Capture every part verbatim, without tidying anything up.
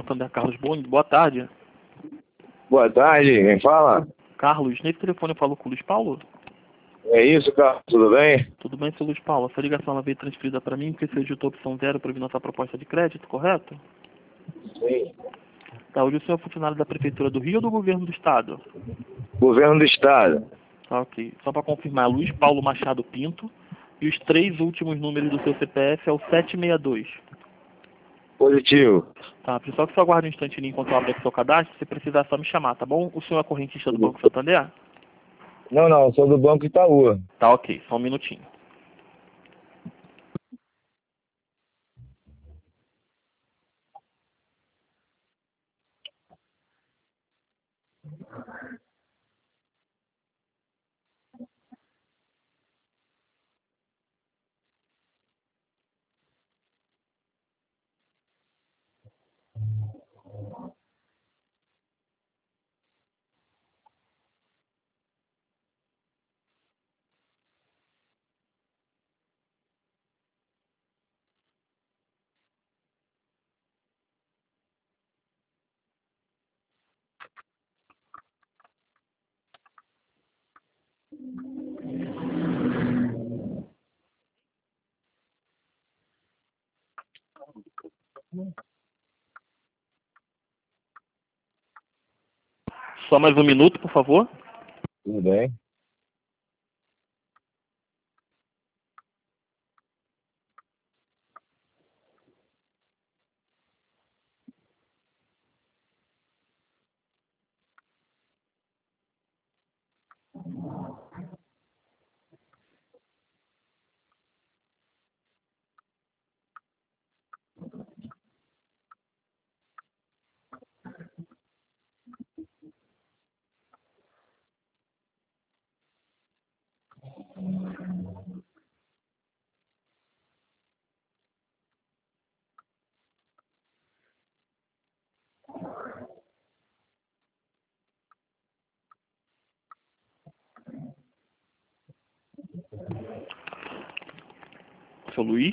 Santander, Carlos Boni. Boa tarde. Boa tarde, quem fala? Carlos, nesse telefone eu falo com o Luiz Paulo? É isso, Carlos, tudo bem? Tudo bem, seu Luiz Paulo. Essa ligação ela veio transferida para mim porque você digitou a opção zero para vir nossa proposta de crédito, correto? Sim. Tá, hoje o senhor é funcionário da Prefeitura do Rio ou do Governo do Estado? Governo do Estado. Tá, ok. Só para confirmar, Luiz Paulo Machado Pinto. E os três últimos números do seu C P F é o sete seis dois. Positivo. Tá, pessoal, que só aguarde um instantinho enquanto eu abro aqui o seu cadastro. Se precisar, é só me chamar, tá bom? O senhor é correntista do Banco Santander? Não, não, sou do Banco Itaú. Tá, ok. Só um minutinho. Só mais um minuto, por favor. Tudo bem? Seu Luiz.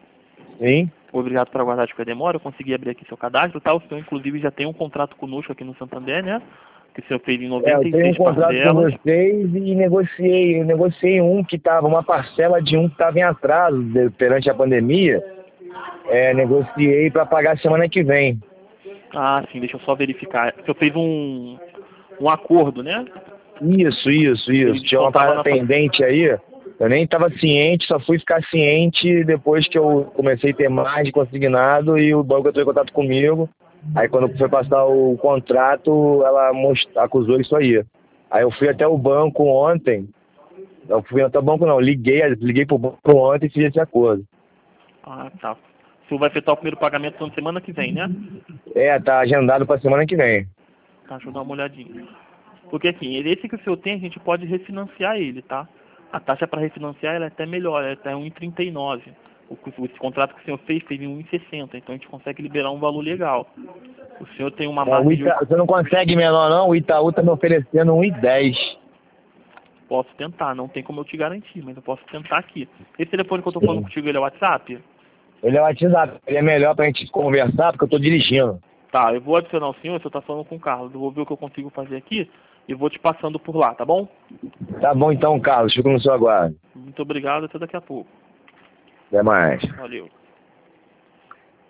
Sim. Obrigado por aguardar a demora. Eu consegui abrir aqui seu cadastro, tá? O senhor, inclusive, já tem um contrato conosco aqui no Santander, né? Que o senhor fez em É, noventa eu e tenho um seis contrato com parcelas. vocês e negociei. Eu negociei um que estava, uma parcela de um que estava em atraso de- perante a pandemia. É, negociei para pagar semana que vem. Ah, sim, deixa eu só verificar. O senhor fez um, um acordo, né? Isso, isso, Ele isso. Tinha uma descontava parada na sua... pendente aí. Eu nem estava ciente, só fui ficar ciente depois que eu comecei a ter mais de consignado e o banco entrou em contato comigo. Aí quando foi passar o contrato, ela most... acusou isso aí. Aí eu fui até o banco ontem. Não fui até o banco não, liguei, liguei pro banco ontem e fiz esse acordo. Ah, tá. O senhor vai efetuar o primeiro pagamento na semana que vem, né? É, tá agendado para semana que vem. Tá, deixa eu dar uma olhadinha. Porque assim, esse que o senhor tem, a gente pode refinanciar ele, tá? A taxa para refinanciar ela é até melhor, ela é até um vírgula trinta e nove. O, o esse contrato que o senhor fez fez em um vírgula sessenta, então a gente consegue liberar um valor legal. O senhor tem uma É, o margem de... Ita... Você não consegue menor não? O Itaú tá me oferecendo um e dez. Posso tentar, não tem como eu te garantir, mas eu posso tentar aqui. Esse telefone que eu tô falando Sim. contigo, ele é WhatsApp? Ele é o WhatsApp, ele é melhor pra gente conversar porque eu tô dirigindo. Tá, eu vou adicionar o senhor, o senhor tá falando com o Carlos. Eu vou ver o que eu consigo fazer aqui e vou te passando por lá, tá bom? Tá bom então, Carlos, fico no seu aguardo. Muito obrigado, até daqui a pouco. Até mais. Valeu.